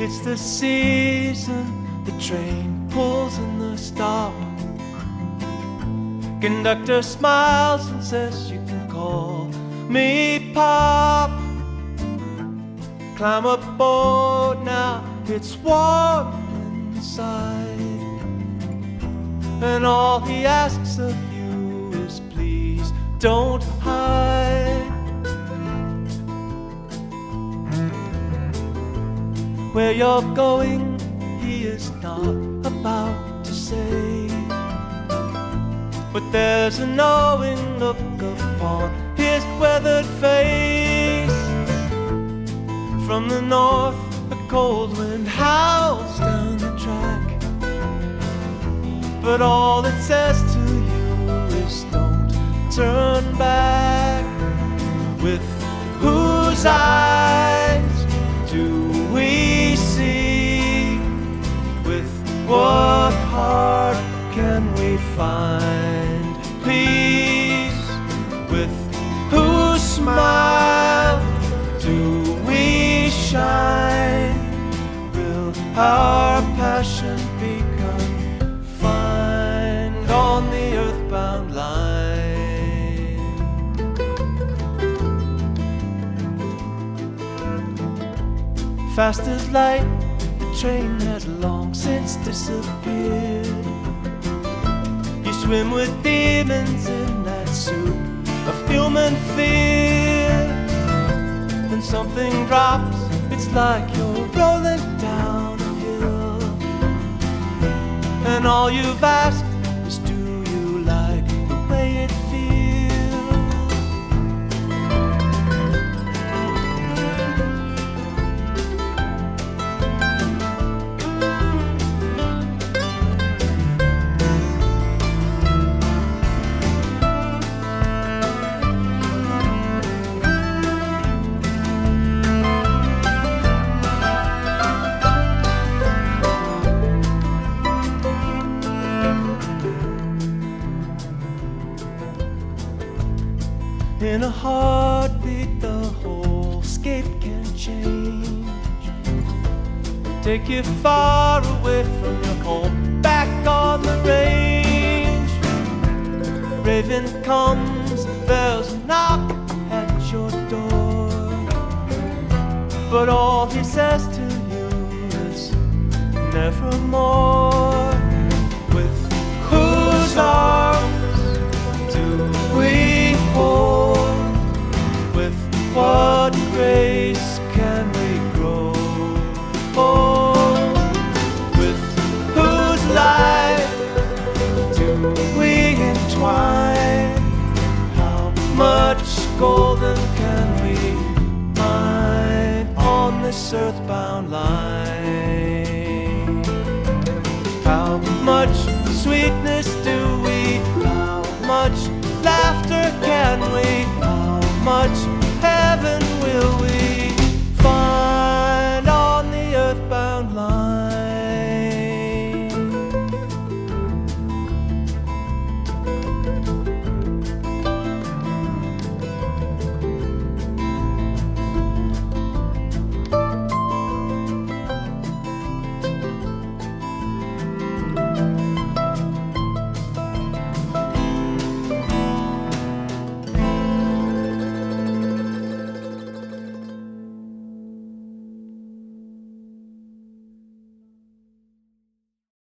It's the season, the train pulls in the stop. Conductor smiles and says you can call me Pop. Climb aboard now, it's warm inside, and all he asks of you is please don't hide. Where you're going, he is not about to say, but there's a knowing look upon his weathered face. From the north, a cold wind howls down the track, but all it says to you is don't turn back. With whose eyes do we see? With what heart can we find peace? With whose smile do we shine? Will our passion be confined on the earthbound line? Fast as light, the train has long since disappeared. You swim with demons in that soup of human fear. When something drops, it's like you're rolling down a hill, and all you've asked is do you like the way it feels? In a heartbeat, the whole scape can change. Take you far away from your home, back on the range. Raven comes, there's a knock at your door, but all he says to you is nevermore. With whose arms do we hold? With what grace can we grow? Oh, with whose life do we entwine? How much golden can we mine on this earthbound line? How much sweetness do we? How much laughter can we? How much